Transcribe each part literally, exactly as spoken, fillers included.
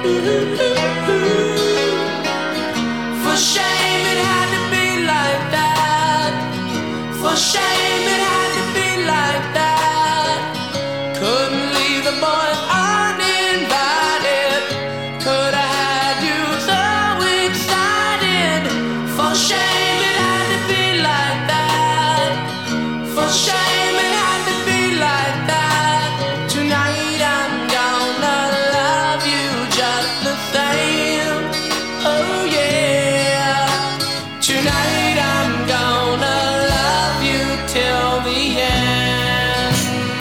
For shame it had to be like that. For shame it had to be like that. Couldn't leave the boys uninvited. Could have had you so excited. For shame it had to be like that. For shame it had to be like that. Tonight I'm gonna love you just the same. Oh yeah. Tonight I'm gonna love you till the end.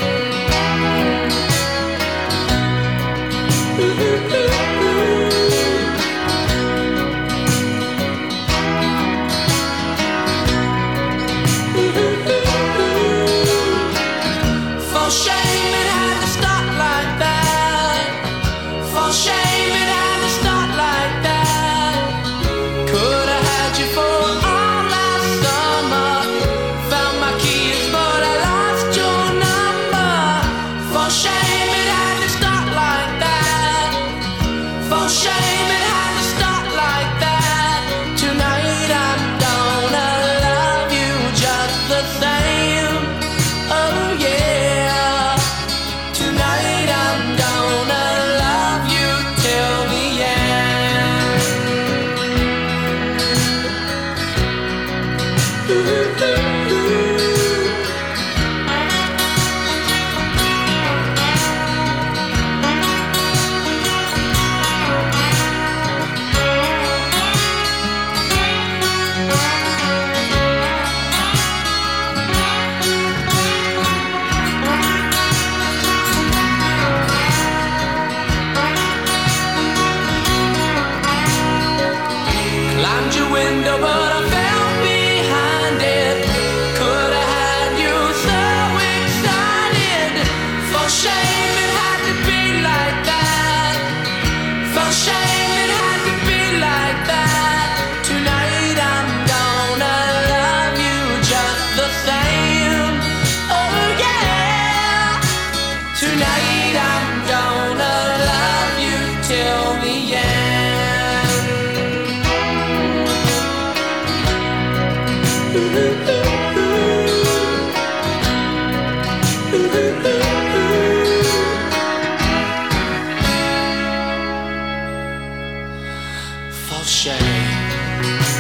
For shame it had to start like that. For shame it had to start like that. Could have had you for all last summer. Found my keys but I lost your number. For shame it had to start like that. For shame it had to start like that. Tonight I'm gonna love you just the same. Oh yeah. Tonight I'm gonna love you till the end. Climbed your window, but I fell behind it. Could have had you so excited. For shame it had to be like that. For shame it had to be like that. Tonight I'm gonna love you just the same. Oh yeah. Tonight I'm gonna love you till the end. For shame.